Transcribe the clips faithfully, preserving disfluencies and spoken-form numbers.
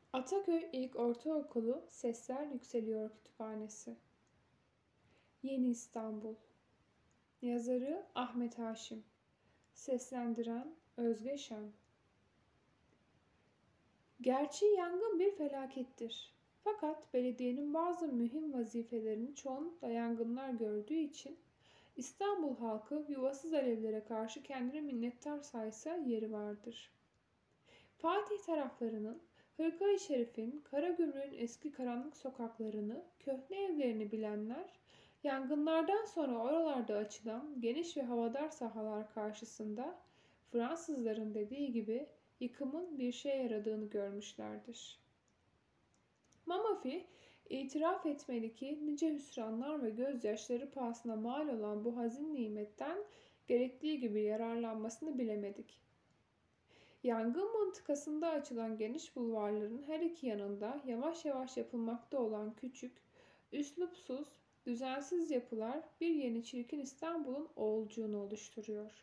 Ataköy İlkortaokulu Sesler Yükseliyor Kütüphanesi. Yeni İstanbul. Yazarı Ahmet Haşim. Seslendiren Özge Şen. Gerçi yangın bir felakettir. Fakat belediyenin bazı mühim vazifelerini çoğunlukla yangınlar gördüğü için İstanbul halkı yuvasız alevlere karşı kendini minnettar saysa yeri vardır. Fatih taraflarının Hırka-i Şerif'in, Karagümrük'ün eski karanlık sokaklarını, köhne evlerini bilenler, yangınlardan sonra oralarda açılan geniş ve havadar sahalar karşısında Fransızların dediği gibi yıkımın bir şeye yaradığını görmüşlerdir. Mamafi, itiraf etmeli ki nice hüsranlar ve gözyaşları pahasına mal olan bu hazin nimetten gerektiği gibi yararlanmasını bilemedik. Yangın mıntıkasında açılan geniş bulvarların her iki yanında yavaş yavaş yapılmakta olan küçük, üslupsuz, düzensiz yapılar bir yeni çirkin İstanbul'un oğulcuğunu oluşturuyor.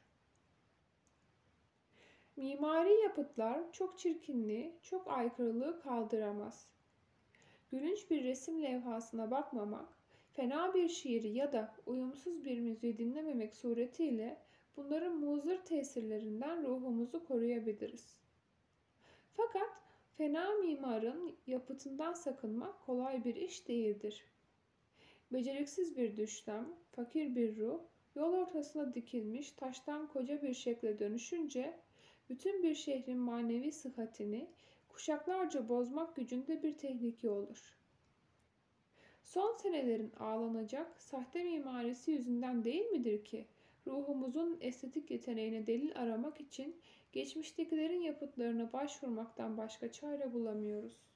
Mimari yapıtlar çok çirkinliği, çok aykırılığı kaldıramaz. Gülünç bir resim levhasına bakmamak, fena bir şiiri ya da uyumsuz bir müziği dinlememek suretiyle bunların muzır tesirlerinden ruhumuzu koruyabiliriz. Fakat fena mimarın yapıtından sakınmak kolay bir iş değildir. Beceriksiz bir düşlem, fakir bir ruh, yol ortasına dikilmiş taştan koca bir şekle dönüşünce bütün bir şehrin manevi sıhhatini kuşaklarca bozmak gücünde bir tehlike olur. Son senelerin ağlanacak sahte mimarisi yüzünden değil midir ki ruhumuzun estetik yeteneğine delil aramak için geçmiştekilerin yapıtlarına başvurmaktan başka çare bulamıyoruz?